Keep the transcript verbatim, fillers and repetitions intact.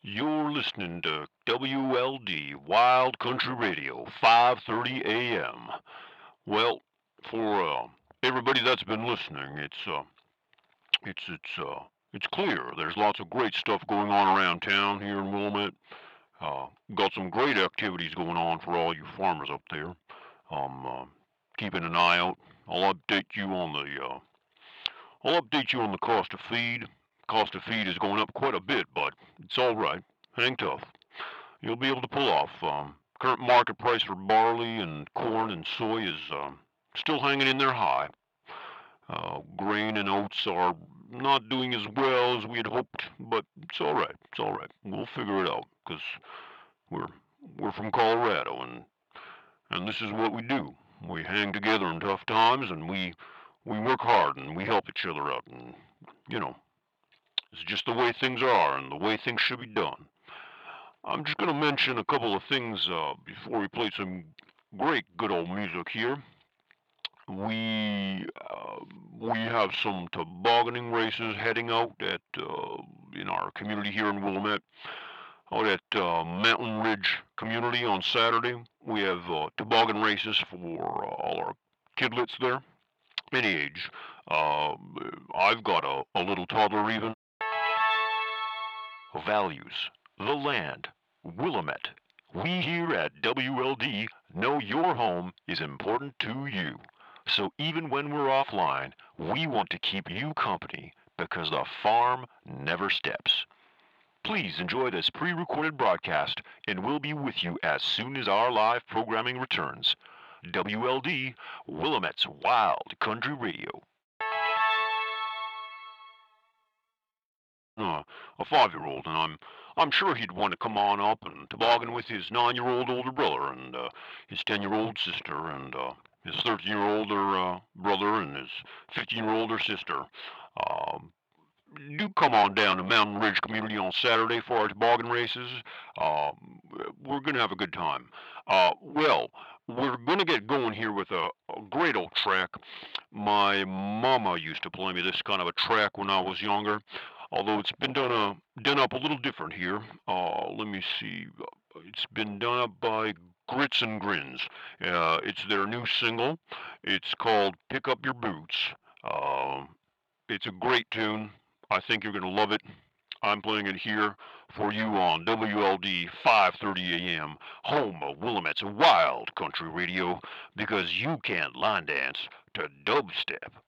You're listening to W L D Wild Country Radio, five thirty a m. Well, for uh, everybody that's been listening, it's uh, it's it's uh, it's clear. There's lots of great stuff going on around town here in Willamette. Uh, got some great activities going on for all you farmers up there. Um, uh, keeping an eye out. I'll update you on the uh, I'll update you on the cost of feed. Cost of feed is going up quite a bit, but it's all right. Hang tough. You'll be able to pull off. Um, current market price for barley and corn and soy is um, still hanging in there high. Uh, grain and oats are not doing as well as we had hoped, but it's all right. It's all right. We'll figure it out because we're we're from Colorado and and this is what we do. We hang together in tough times and we we work hard and we help each other out and you know it's just the way things are and the way things should be done. I'm just going to mention a couple of things uh, before we play some great, good old music here. We uh, we have some tobogganing races heading out at uh, in our community here in Willamette, out at uh, Mountain Ridge Community on Saturday. We have uh, toboggan races for uh, all our kidlets there, any age. Uh, I've got a, a little toddler even. Values, the land, Willamette. We here at W L D know your home is important to you. So even when we're offline, we want to keep you company because the farm never steps. Please enjoy this pre-recorded broadcast and we'll be with you as soon as our live programming returns. W L D, Willamette's Wild Country Radio. uh, a five-year-old, and I'm I'm sure he'd want to come on up and toboggan with his nine-year-old older brother and uh, his ten-year-old sister and uh, his thirteen-year-old older uh, brother and his fifteen-year-old older sister. Um, do come on down to Mountain Ridge Community on Saturday for our toboggan races. Um, we're going to have a good time. Uh, well, we're going to get going here with a, a great old track. My mama used to play me this kind of a track when I was younger, although it's been done, a, done up a little different here. Uh, let me see. It's been done up by Grits and Grins. Uh, it's their new single. It's called Pick Up Your Boots. Um it's a great tune. I think you're going to love it. I'm playing it here for you on W L D five thirty a m, home of Willamette's Wild Country Radio, because you can't line dance to dubstep.